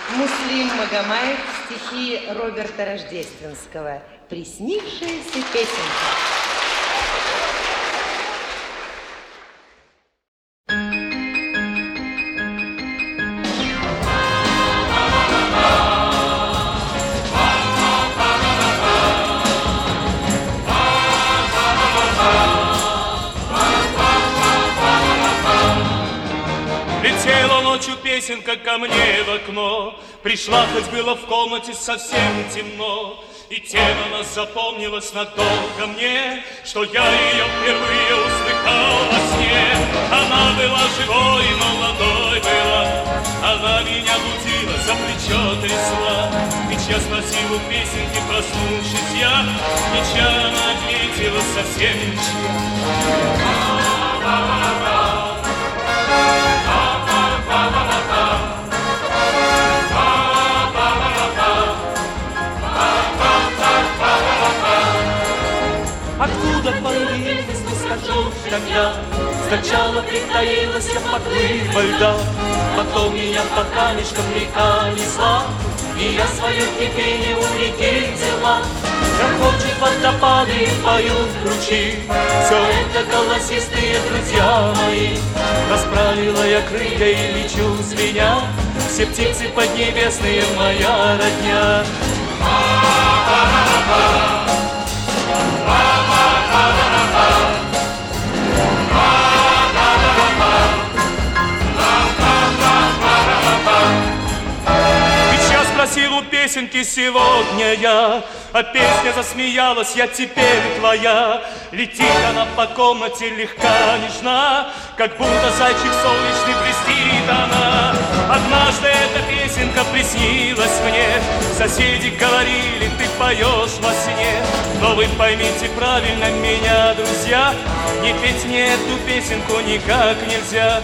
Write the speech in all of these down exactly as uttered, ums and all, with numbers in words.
Муслим Магомаев, стихи Роберта Рождественского. Приснившаяся песенка. Летела ночью песенка ко мне в окно, пришла, хоть было в комнате совсем темно, и тем она запомнилась надолго мне, что я ее впервые услыхал во сне. Она была живой, молодой была, она меня будила, за плечо трясла. Ведь я спросил у песенки, проснувшись я, ничья она ответила, совсем ничья. Откуда появилась, не скажу тогда. Сначала притаилась я в подвыва льда, потом меня по камешкам река несла, и я свое кипение у реки взяла. Грохочет водопады и поют ручьи, все это голосистые друзья мои. Расправила я крылья и лечу с меня, все птицы поднебесные моя родня. Спросил у песенки сегодня я, а песня засмеялась, я теперь твоя. Летит она по комнате легка, нежна, как будто зайчик солнечный блестит она. Однажды эта песенка приснилась мне, соседи говорили, ты поешь во сне. Но вы поймите правильно меня, друзья, не петь мне эту песенку никак нельзя.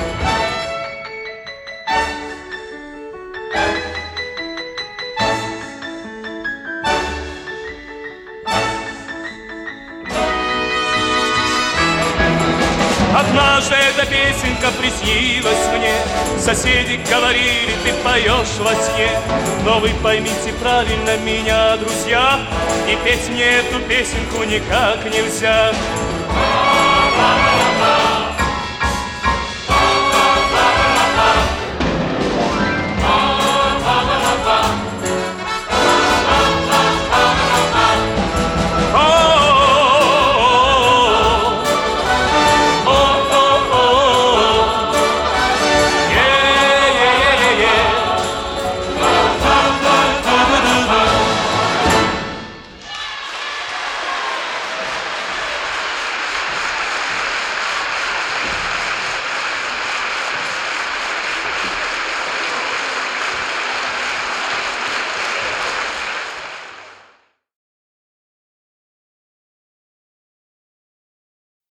Однажды эта песенка приснилась мне, соседи говорили, ты поешь во сне. Но вы поймите правильно меня, друзья, и петь мне эту песенку никак нельзя.